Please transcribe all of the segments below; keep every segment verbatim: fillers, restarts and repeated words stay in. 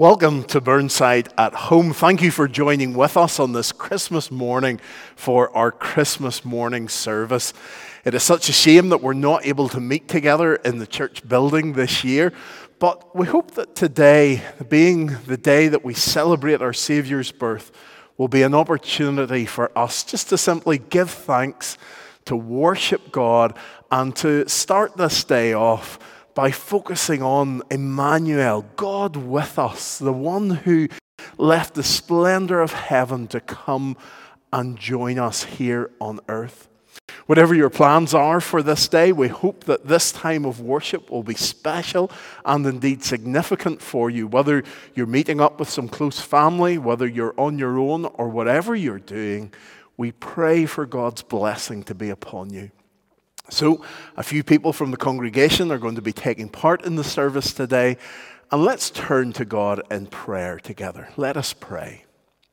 Welcome to Burnside at Home. Thank you for joining with us on this Christmas morning for our Christmas morning service. It is such a shame that we're not able to meet together in the church building this year, but we hope that today, being the day that we celebrate our Saviour's birth, will be an opportunity for us just to simply give thanks, to worship God, and to start this day off by focusing on Emmanuel, God with us, the one who left the splendor of heaven to come and join us here on earth. Whatever your plans are for this day, we hope that this time of worship will be special and indeed significant for you, whether you're meeting up with some close family, whether you're on your own, or whatever you're doing. We pray for God's blessing to be upon you. So, a few people from the congregation are going to be taking part in the service today, and let's turn to God in prayer together. Let us pray.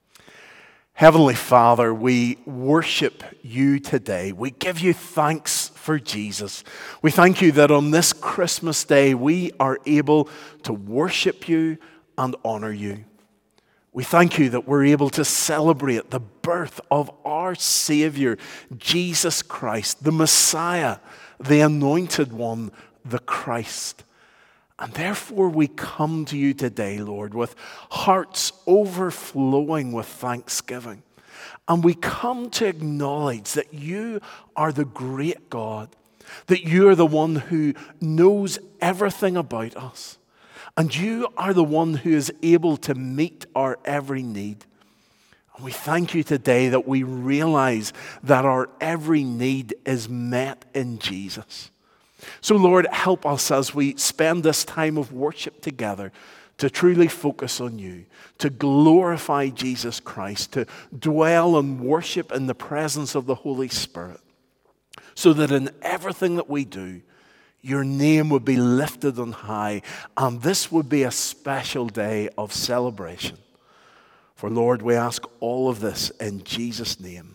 Heavenly Father, we worship you today. We give you thanks for Jesus. We thank you that on this Christmas day we are able to worship you and honor you. We thank you that we're able to celebrate the birth of our Savior, Jesus Christ, the Messiah, the Anointed One, the Christ. And therefore we come to you today, Lord, with hearts overflowing with thanksgiving. And we come to acknowledge that you are the great God, that you are the one who knows everything about us. And you are the one who is able to meet our every need. And we thank you today that we realize that our every need is met in Jesus. So Lord, help us as we spend this time of worship together to truly focus on you, to glorify Jesus Christ, to dwell and worship in the presence of the Holy Spirit, so that in everything that we do, your name would be lifted on high, and this would be a special day of celebration. For Lord, we ask all of this in Jesus' name.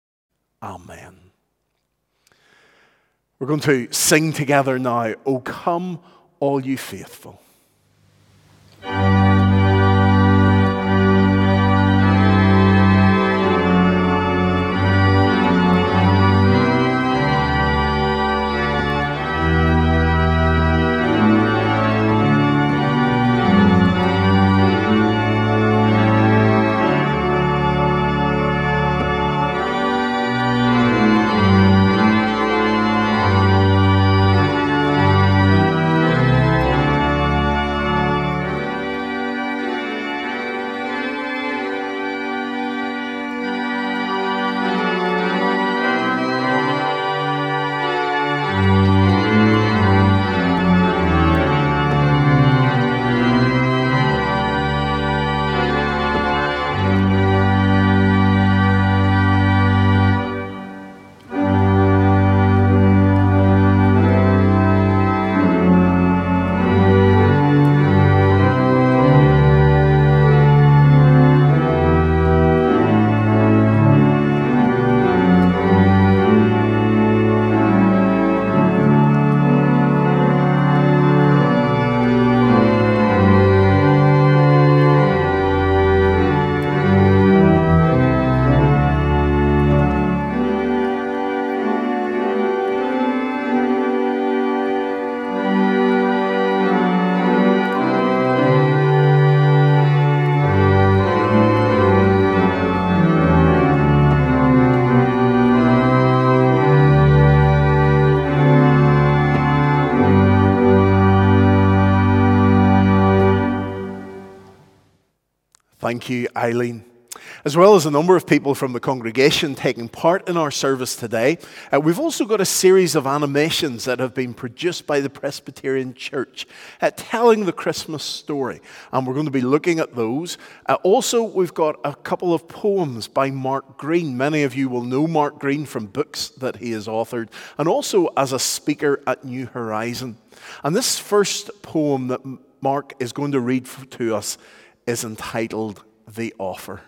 Amen. We're going to sing together now, O come, all you faithful. Thank you, Eileen. As well as a number of people from the congregation taking part in our service today, uh, we've also got a series of animations that have been produced by the Presbyterian Church uh, telling the Christmas story, and we're going to be looking at those. Uh, also, we've got a couple of poems by Mark Greene. Many of you will know Mark Greene from books that he has authored, and also as a speaker at New Horizon. And this first poem that Mark is going to read to us is entitled The Offer.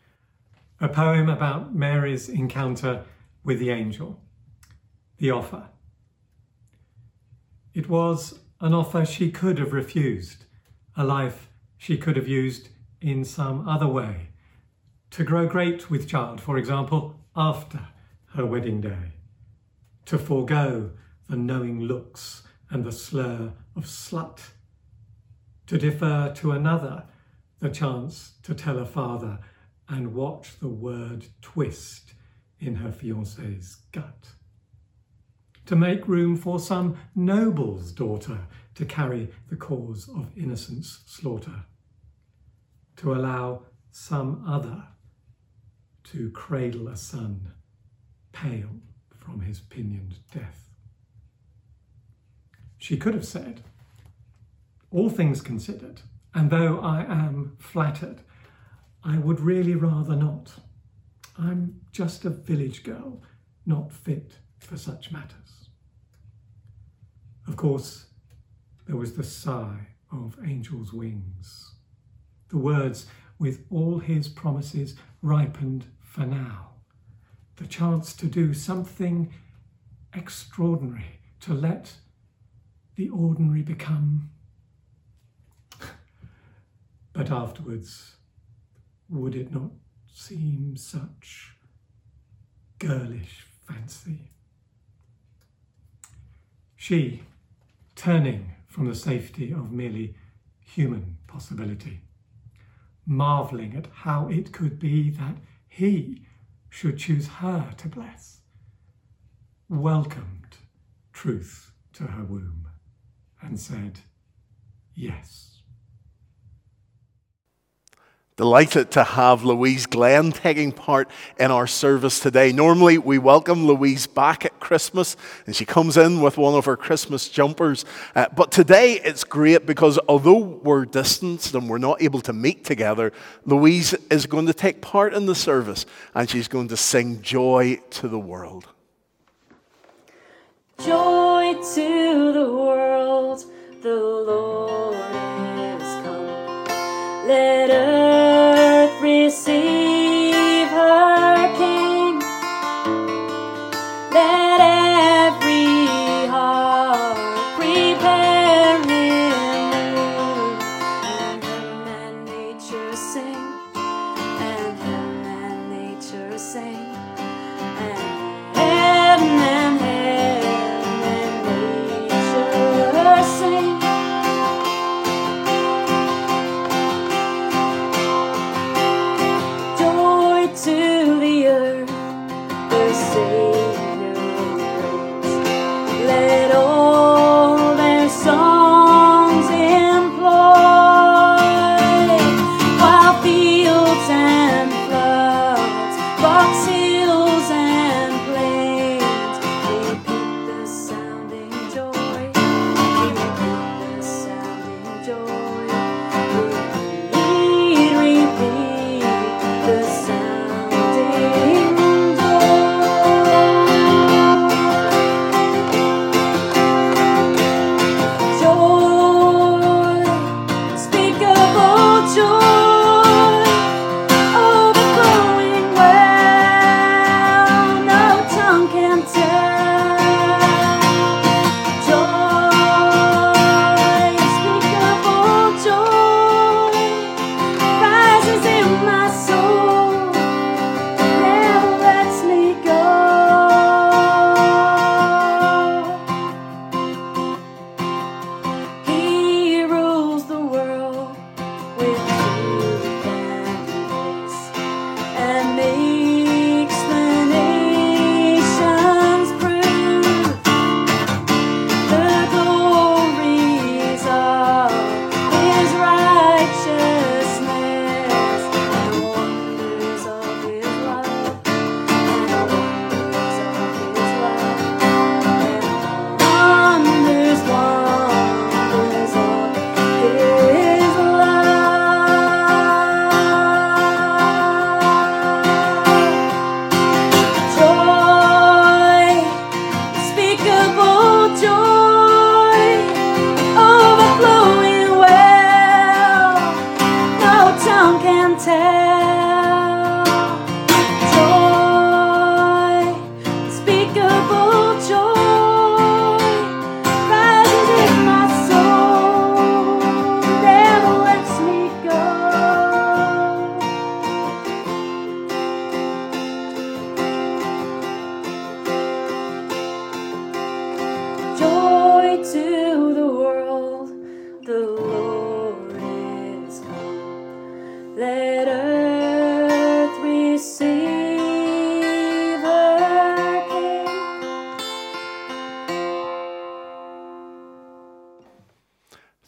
A poem about Mary's encounter with the angel. The Offer. It was an offer she could have refused, a life she could have used in some other way. To grow great with child, for example, after her wedding day. To forego the knowing looks and the slur of slut. To defer to another the chance to tell her father and watch the word twist in her fiancé's gut. To make room for some noble's daughter to carry the cause of innocence slaughter. To allow some other to cradle a son pale from his pinioned death. She could have said, all things considered, and though I am flattered, I would really rather not. I'm just a village girl, not fit for such matters. Of course, there was the sigh of angels' wings. The words, with all his promises ripened for now. The chance to do something extraordinary, to let the ordinary become. But afterwards, would it not seem such girlish fancy? She, turning from the safety of merely human possibility, marvelling at how it could be that he should choose her to bless, welcomed truth to her womb and said, yes. Delighted to have Louise Glenn taking part in our service today. Normally we welcome Louise back at Christmas and she comes in with one of her Christmas jumpers. Uh, but today it's great because although we're distanced and we're not able to meet together, Louise is going to take part in the service and she's going to sing Joy to the World. Joy to the world, the Lord is come. Let earth receive her King. Let every heart prepare him new. And him and nature sing, and him and nature sing, and heaven and heaven and nature sing.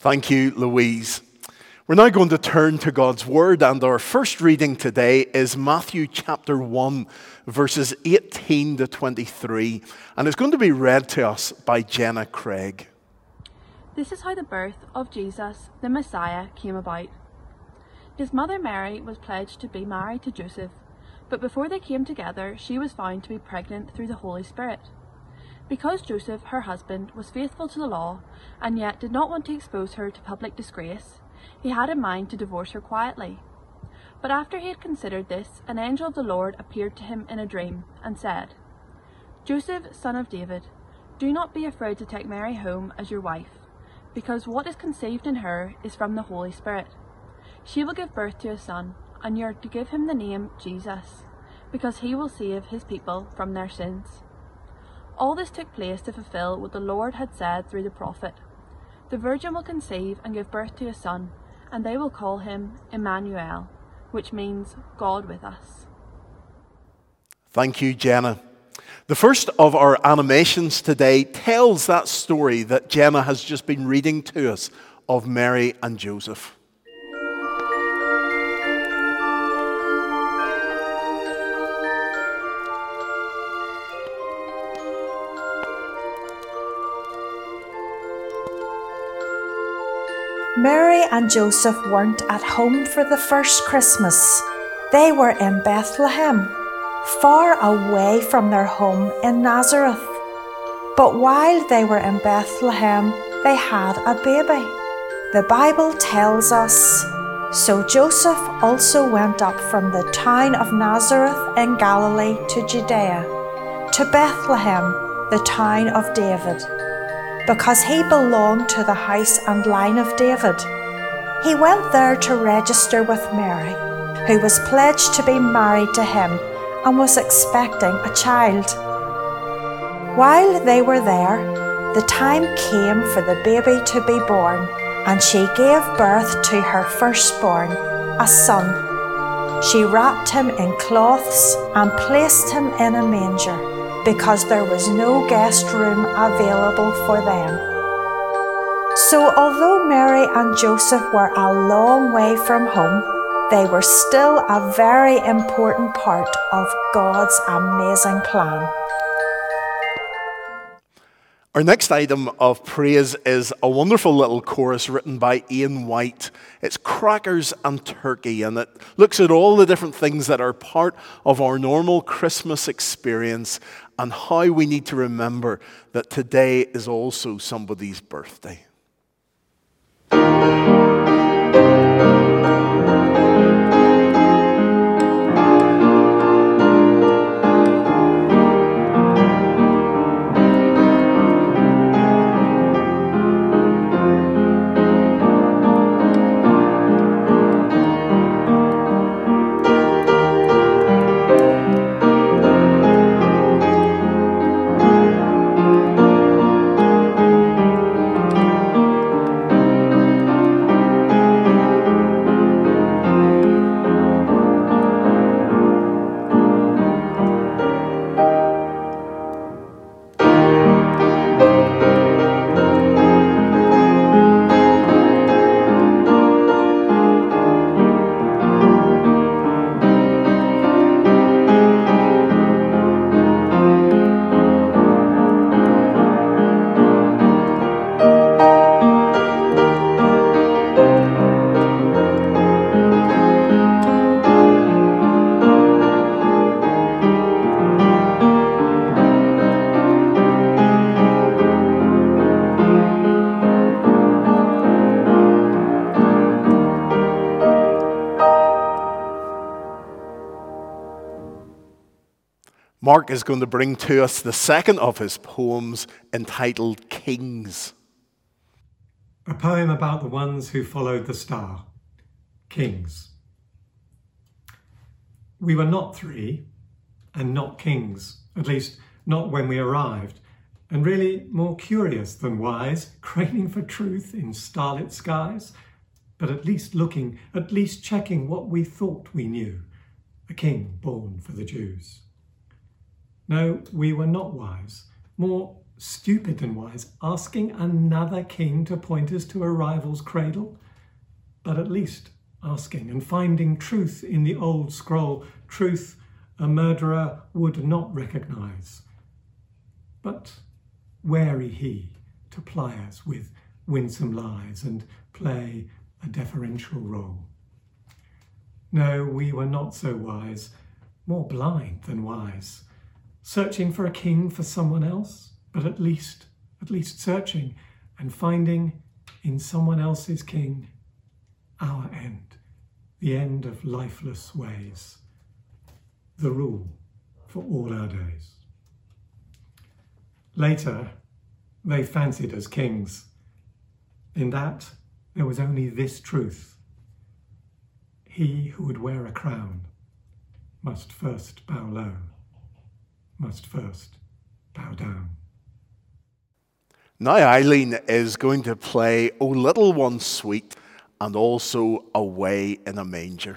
Thank you, Louise. We're now going to turn to God's Word, and our first reading today is Matthew chapter one, verses eighteen to twenty-three, and it's going to be read to us by Jenna Craig. This is how the birth of Jesus, the Messiah, came about. His mother Mary was pledged to be married to Joseph, but before they came together, she was found to be pregnant through the Holy Spirit. Because Joseph, her husband, was faithful to the law, and yet did not want to expose her to public disgrace, he had in mind to divorce her quietly. But after he had considered this, an angel of the Lord appeared to him in a dream, and said, "Joseph, son of David, do not be afraid to take Mary home as your wife, because what is conceived in her is from the Holy Spirit. She will give birth to a son, and you are to give him the name Jesus, because he will save his people from their sins." All this took place to fulfill what the Lord had said through the prophet. The virgin will conceive and give birth to a son, and they will call him Emmanuel, which means God with us. Thank you, Jenna. The first of our animations today tells that story that Jenna has just been reading to us of Mary and Joseph. Mary and Joseph weren't at home for the first Christmas. They were in Bethlehem, far away from their home in Nazareth. But while they were in Bethlehem, they had a baby. The Bible tells us, "So Joseph also went up from the town of Nazareth in Galilee to Judea, to Bethlehem, the town of David, because he belonged to the house and line of David. He went there to register with Mary, who was pledged to be married to him and was expecting a child. While they were there, the time came for the baby to be born, and she gave birth to her firstborn, a son. She wrapped him in cloths and placed him in a manger, because there was no guest room available for them. So although Mary and Joseph were a long way from home, they were still a very important part of God's amazing plan. Our next item of praise is a wonderful little chorus written by Ian White. It's Crackers and Turkey, and it looks at all the different things that are part of our normal Christmas experience and how we need to remember that today is also somebody's birthday. Mark is going to bring to us the second of his poems entitled Kings. A poem about the ones who followed the star. Kings. We were not three, and not kings, at least not when we arrived, and really more curious than wise, craning for truth in starlit skies, but at least looking, at least checking what we thought we knew, a king born for the Jews. No, we were not wise, more stupid than wise, asking another king to point us to a rival's cradle, but at least asking and finding truth in the old scroll, truth a murderer would not recognise. But wary he to ply us with winsome lies and play a deferential role. No, we were not so wise, more blind than wise, searching for a king for someone else, but at least, at least searching and finding in someone else's king our end, the end of lifeless ways, the rule for all our days. Later, they fancied us kings. In that, there was only this truth. He who would wear a crown must first bow low, must first bow down. Now Eileen is going to play O Little One Sweet and also Away in a Manger.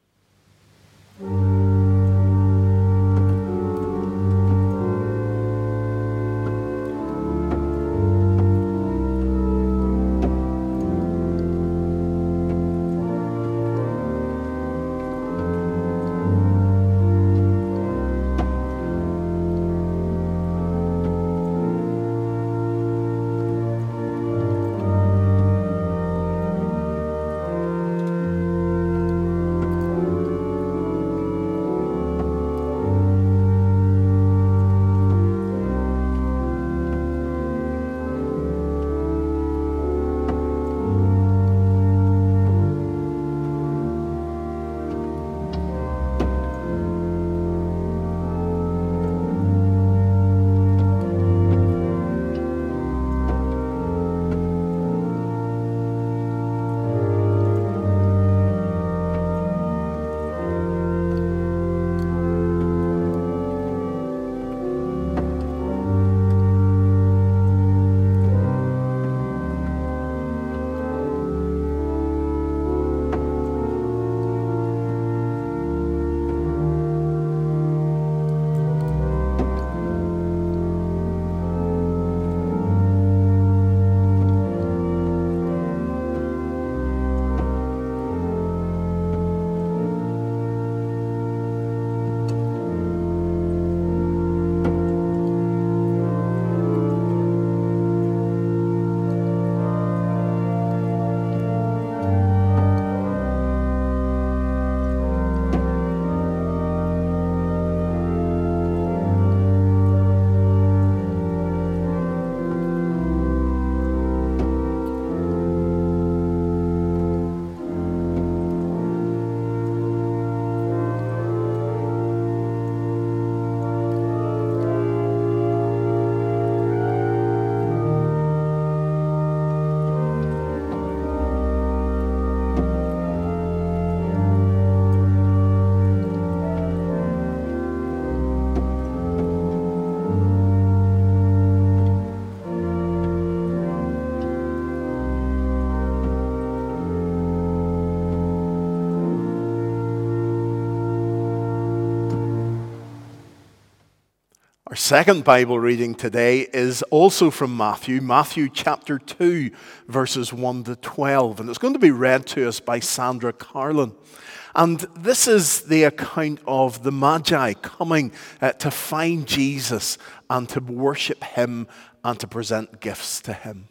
Our second Bible reading today is also from Matthew, Matthew chapter two, verses one to twelve. And it's going to be read to us by Sandra Carlin. And this is the account of the Magi coming uh, to find Jesus and to worship him and to present gifts to him.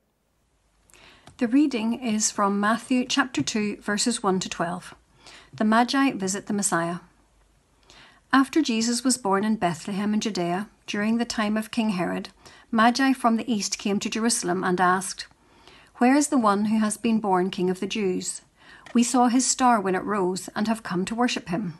The reading is from Matthew chapter two, verses one to twelve. The Magi visit the Messiah. After Jesus was born in Bethlehem in Judea, during the time of King Herod, Magi from the east came to Jerusalem and asked, "Where is the one who has been born King of the Jews? We saw his star when it rose and have come to worship him."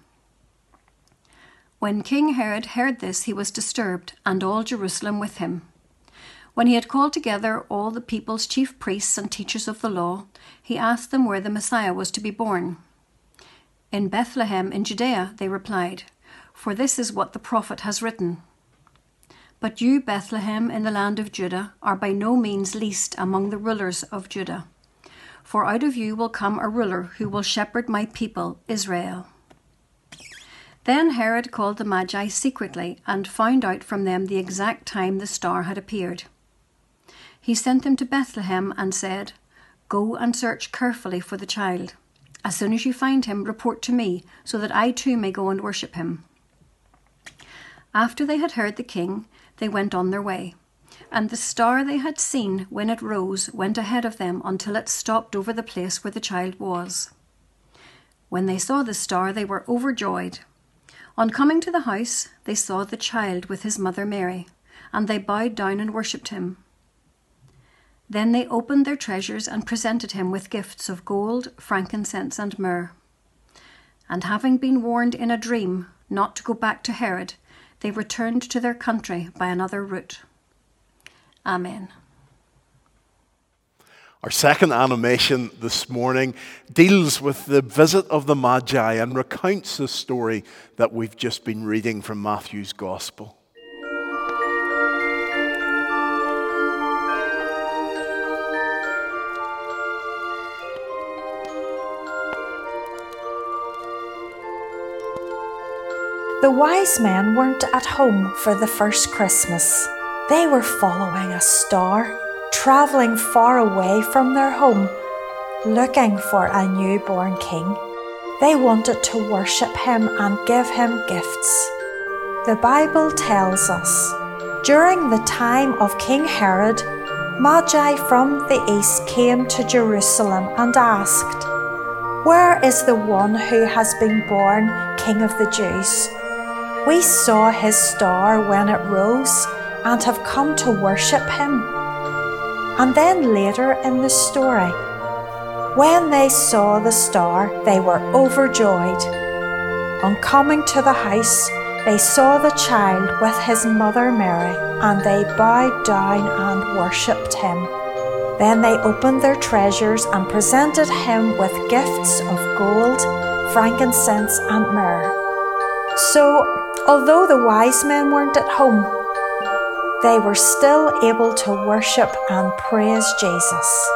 When King Herod heard this, he was disturbed, and all Jerusalem with him. When he had called together all the people's chief priests and teachers of the law, he asked them where the Messiah was to be born. "In Bethlehem in Judea," they replied, "for this is what the prophet has written. But you, Bethlehem, in the land of Judah, are by no means least among the rulers of Judah. For out of you will come a ruler who will shepherd my people, Israel." Then Herod called the Magi secretly and found out from them the exact time the star had appeared. He sent them to Bethlehem and said, "Go and search carefully for the child. As soon as you find him, report to me, so that I too may go and worship him." After they had heard the king, they went on their way. And the star they had seen when it rose went ahead of them until it stopped over the place where the child was. When they saw the star, they were overjoyed. On coming to the house, they saw the child with his mother Mary, and they bowed down and worshipped him. Then they opened their treasures and presented him with gifts of gold, frankincense, and myrrh. And having been warned in a dream not to go back to Herod, they returned to their country by another route. Amen. Our second animation this morning deals with the visit of the Magi and recounts the story that we've just been reading from Matthew's Gospel. The wise men weren't at home for the first Christmas. They were following a star, travelling far away from their home, looking for a newborn king. They wanted to worship him and give him gifts. The Bible tells us, during the time of King Herod, Magi from the east came to Jerusalem and asked, "Where is the one who has been born King of the Jews? We saw his star when it rose and have come to worship him." And then later in the story, when they saw the star, they were overjoyed. On coming to the house, they saw the child with his mother Mary, and they bowed down and worshipped him. Then they opened their treasures and presented him with gifts of gold, frankincense, and myrrh. So, although the wise men weren't at home, they were still able to worship and praise Jesus.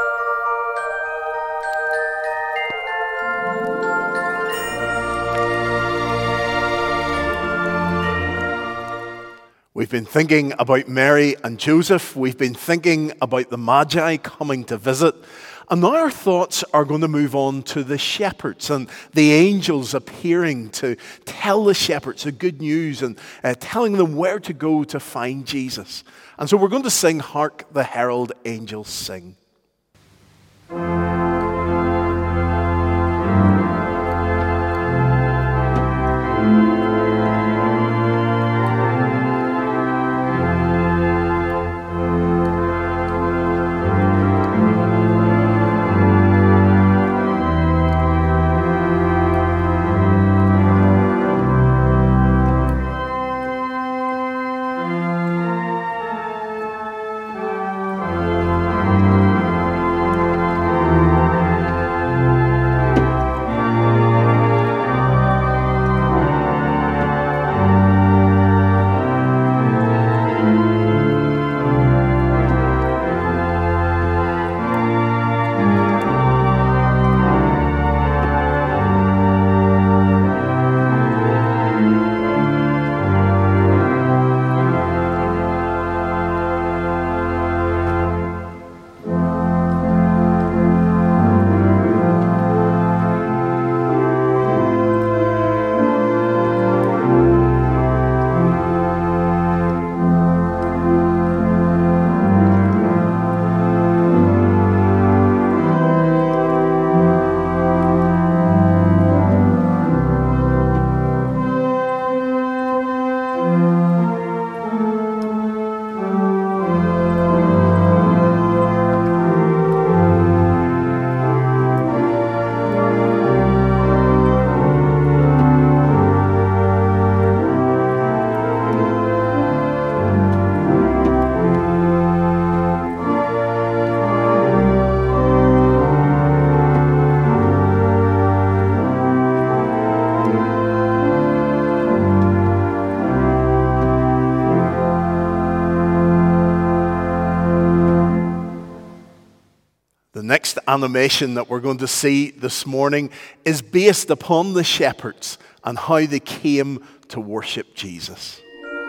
We've been thinking about Mary and Joseph. We've been thinking about the Magi coming to visit. And now our thoughts are going to move on to the shepherds and the angels appearing to tell the shepherds the good news and uh, telling them where to go to find Jesus. And so we're going to sing, "Hark the Herald Angels Sing." The next animation that we're going to see this morning is based upon the shepherds and how they came to worship Jesus.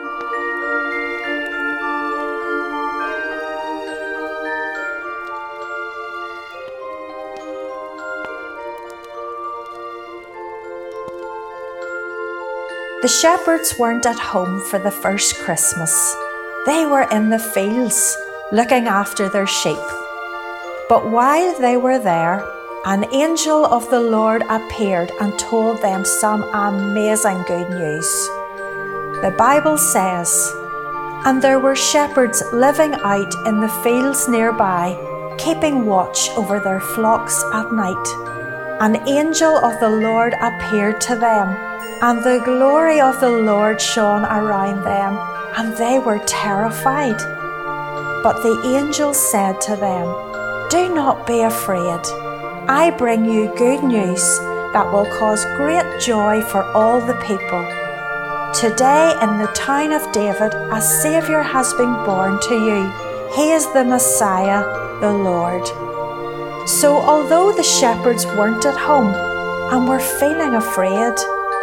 The shepherds weren't at home for the first Christmas. They were in the fields, looking after their sheep. But while they were there, an angel of the Lord appeared and told them some amazing good news. The Bible says, "And there were shepherds living out in the fields nearby, keeping watch over their flocks at night. An angel of the Lord appeared to them, and the glory of the Lord shone around them, and they were terrified. But the angel said to them, 'Do not be afraid. I bring you good news that will cause great joy for all the people. Today in the town of David, a Saviour has been born to you. He is the Messiah, the Lord.'" So although the shepherds weren't at home and were feeling afraid,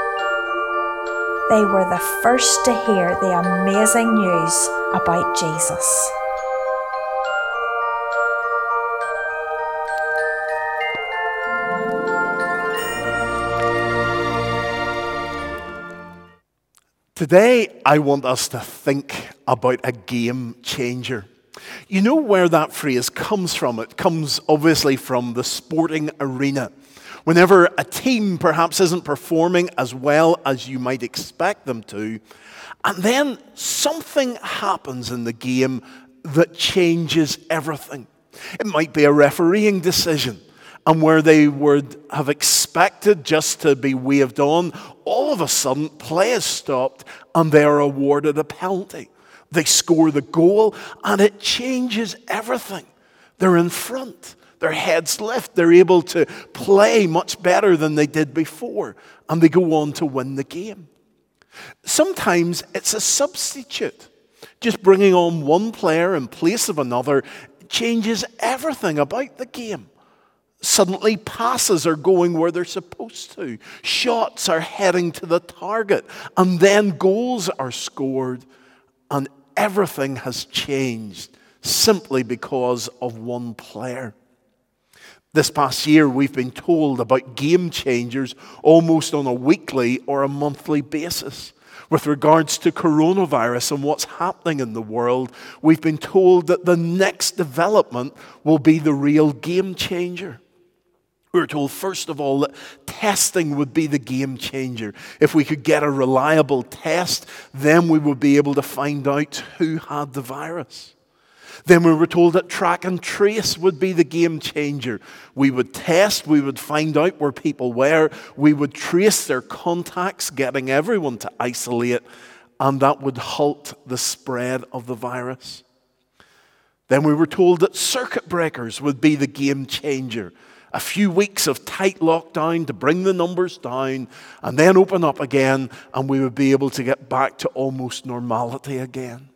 they were the first to hear the amazing news about Jesus. Today, I want us to think about a game changer. You know where that phrase comes from? It comes obviously from the sporting arena. Whenever a team perhaps isn't performing as well as you might expect them to, and then something happens in the game that changes everything. It might be a refereeing decision, and where they would have expected just to be waved on, all of a sudden play is stopped and they are awarded a penalty. They score the goal and it changes everything. They're in front. Their heads lift. They're able to play much better than they did before. And they go on to win the game. Sometimes it's a substitute. Just bringing on one player in place of another changes everything about the game. Suddenly passes are going where they're supposed to. Shots are heading to the target. And then goals are scored. And everything has changed simply because of one player. This past year, we've been told about game changers almost on a weekly or a monthly basis. With regards to coronavirus and what's happening in the world, we've been told that the next development will be the real game changer. We were told, first of all, that testing would be the game changer. If we could get a reliable test, then we would be able to find out who had the virus. Then we were told that track and trace would be the game changer. We would test, we would find out where people were, we would trace their contacts, getting everyone to isolate, and that would halt the spread of the virus. Then we were told that circuit breakers would be the game changer. A few weeks of tight lockdown to bring the numbers down, and then open up again, and we would be able to get back to almost normality again.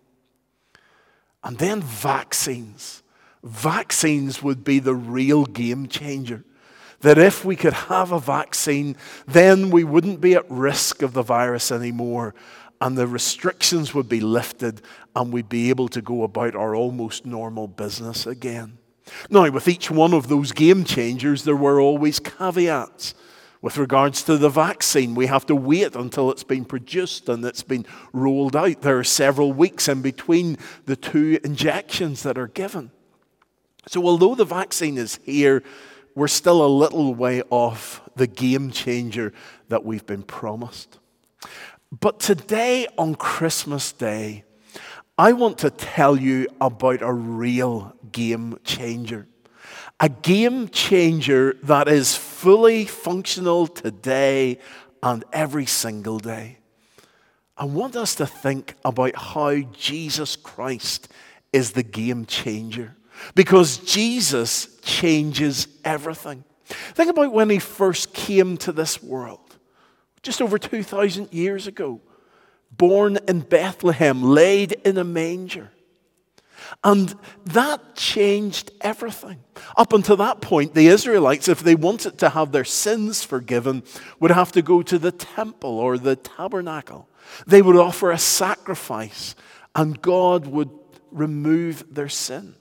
And then vaccines. Vaccines would be the real game changer. That if we could have a vaccine, then we wouldn't be at risk of the virus anymore, and the restrictions would be lifted, and we'd be able to go about our almost normal business again. Now, with each one of those game changers, there were always caveats. With regards to the vaccine, we have to wait until it's been produced and it's been rolled out. There are several weeks in between the two injections that are given. So although the vaccine is here, we're still a little way off the game changer that we've been promised. But today, on Christmas Day, I want to tell you about a real game changer. A game changer that is fully functional today and every single day. I want us to think about how Jesus Christ is the game changer. Because Jesus changes everything. Think about when he first came to this world. Just over two thousand years ago. Born in Bethlehem, laid in a manger. And that changed everything. Up until that point, the Israelites, if they wanted to have their sins forgiven, would have to go to the temple or the tabernacle. They would offer a sacrifice, and God would remove their sin.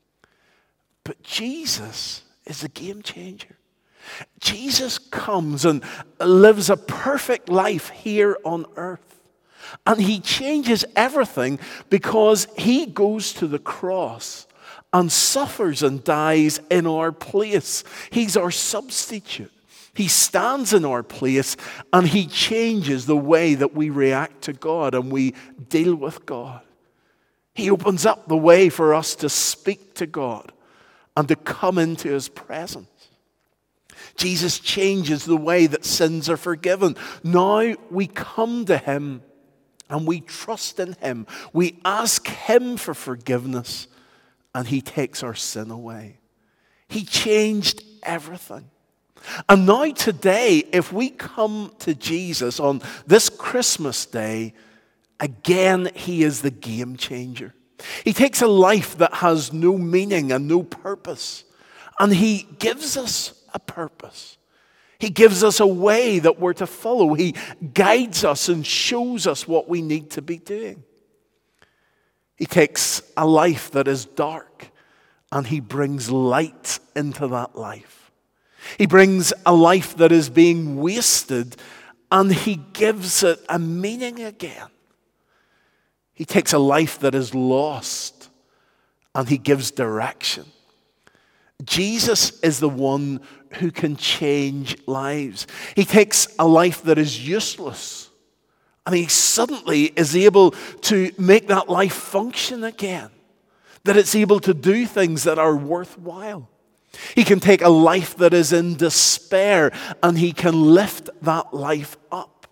But Jesus is a game changer. Jesus comes and lives a perfect life here on earth. And he changes everything because he goes to the cross and suffers and dies in our place. He's our substitute. He stands in our place and he changes the way that we react to God and we deal with God. He opens up the way for us to speak to God and to come into his presence. Jesus changes the way that sins are forgiven. Now we come to him and we trust in him. We ask him for forgiveness and he takes our sin away. He changed everything. And now today, if we come to Jesus on this Christmas day, again, he is the game changer. He takes a life that has no meaning and no purpose, and he gives us a purpose. He gives us a way that we're to follow. He guides us and shows us what we need to be doing. He takes a life that is dark and he brings light into that life. He brings a life that is being wasted and he gives it a meaning again. He takes a life that is lost and he gives direction. Jesus is the one who can change lives. He takes a life that is useless and he suddenly is able to make that life function again. That it's able to do things that are worthwhile. He can take a life that is in despair and he can lift that life up.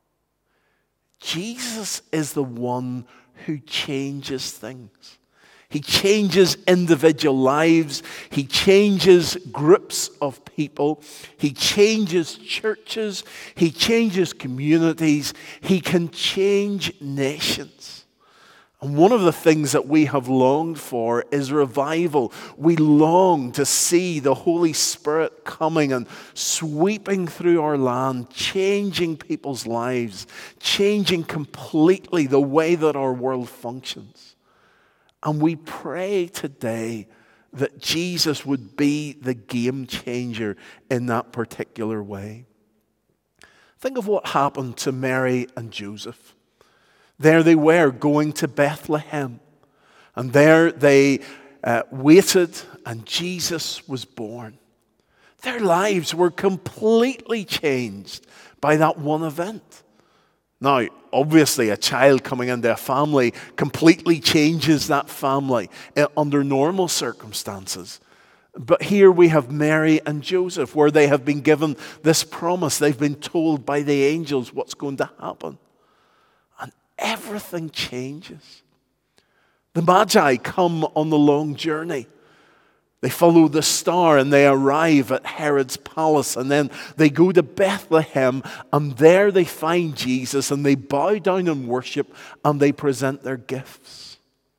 Jesus is the one who changes things. He changes individual lives. He changes groups of people. He changes churches. He changes communities. He can change nations. And one of the things that we have longed for is revival. We long to see the Holy Spirit coming and sweeping through our land, changing people's lives, changing completely the way that our world functions. And we pray today that Jesus would be the game changer in that particular way. Think of what happened to Mary and Joseph. There they were going to Bethlehem. And there they uh, waited and Jesus was born. Their lives were completely changed by that one event. Now, obviously, a child coming into a family completely changes that family under normal circumstances. But here we have Mary and Joseph, where they have been given this promise. They've been told by the angels what's going to happen. And everything changes. The Magi come on the long journey. They follow the star and they arrive at Herod's palace, and then they go to Bethlehem, and there they find Jesus and they bow down and worship and they present their gifts.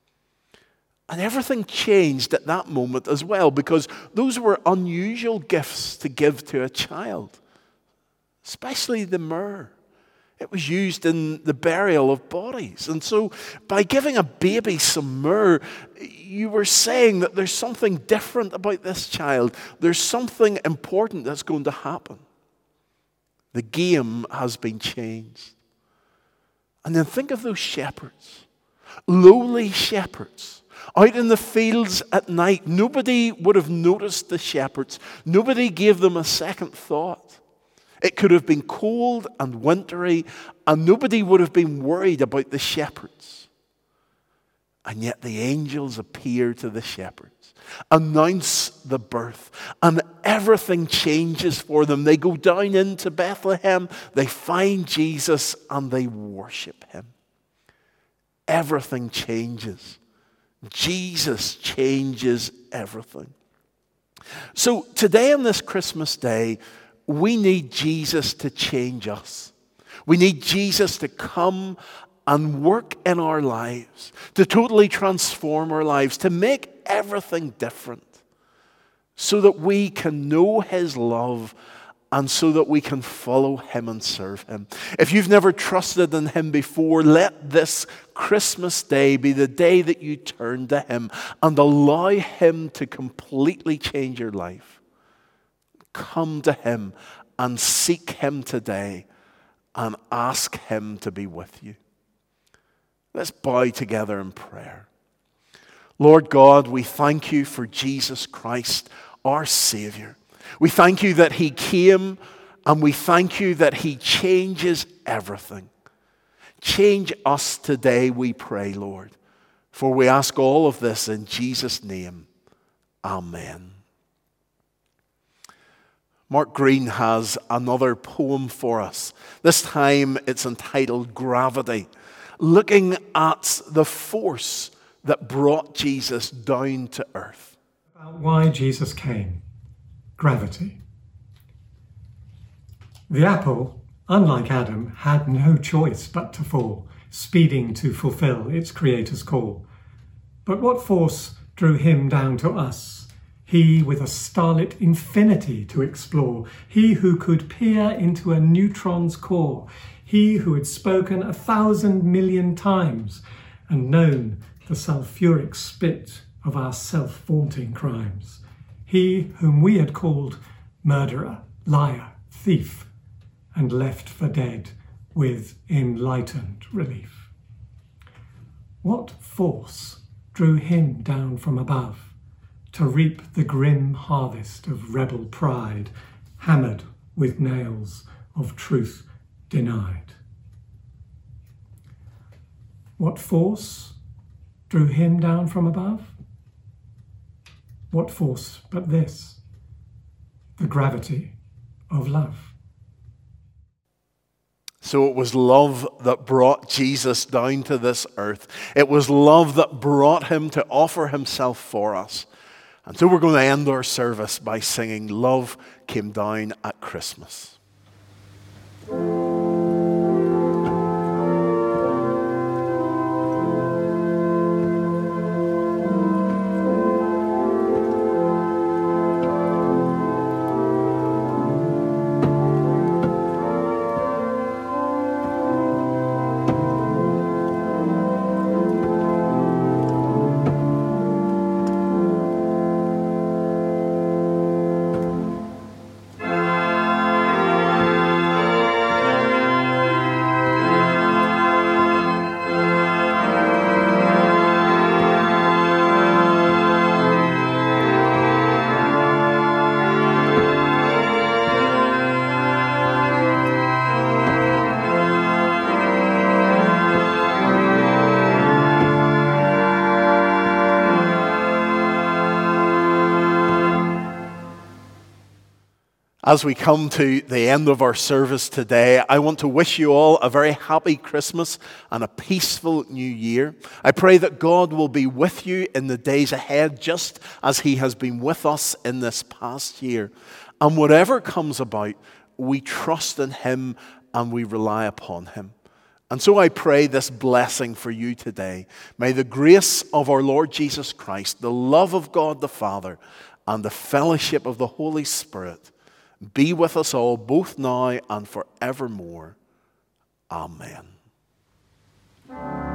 And everything changed at that moment as well, because those were unusual gifts to give to a child, especially the myrrh. It was used in the burial of bodies. And so by giving a baby some myrrh, you were saying that there's something different about this child. There's something important that's going to happen. The game has been changed. And then think of those shepherds, lowly shepherds, out in the fields at night. Nobody would have noticed the shepherds. Nobody gave them a second thought. It could have been cold and wintry, and nobody would have been worried about the shepherds. And yet the angels appear to the shepherds, announce the birth, and everything changes for them. They go down into Bethlehem, they find Jesus, and they worship him. Everything changes. Jesus changes everything. So today on this Christmas day, we need Jesus to change us. We need Jesus to come and work in our lives, to totally transform our lives, to make everything different, so that we can know his love and so that we can follow him and serve him. If you've never trusted in him before, let this Christmas day be the day that you turn to him and allow him to completely change your life. Come to him and seek him today and ask him to be with you. Let's bow together in prayer. Lord God, we thank you for Jesus Christ, our Savior. We thank you that he came, and we thank you that he changes everything. Change us today, we pray, Lord. For we ask all of this in Jesus' name. Amen. Mark Green has another poem for us. This time it's entitled Gravity, looking at the force that brought Jesus down to earth. About why Jesus came. Gravity. The apple, unlike Adam, had no choice but to fall, speeding to fulfill its creator's call. But what force drew him down to us? He with a starlit infinity to explore, he who could peer into a neutron's core, he who had spoken a thousand million times and known the sulphuric spit of our self-vaunting crimes. He whom we had called murderer, liar, thief, and left for dead with enlightened relief. What force drew him down from above to reap the grim harvest of rebel pride, hammered with nails of truth denied? What force drew him down from above? What force but this? The gravity of love. So it was love that brought Jesus down to this earth. It was love that brought him to offer himself for us. And so we're going to end our service by singing Love Came Down at Christmas. As we come to the end of our service today, I want to wish you all a very happy Christmas and a peaceful new year. I pray that God will be with you in the days ahead, just as he has been with us in this past year. And whatever comes about, we trust in him and we rely upon him. And so I pray this blessing for you today. May the grace of our Lord Jesus Christ, the love of God the Father, and the fellowship of the Holy Spirit be with us all, both now and forevermore. Amen.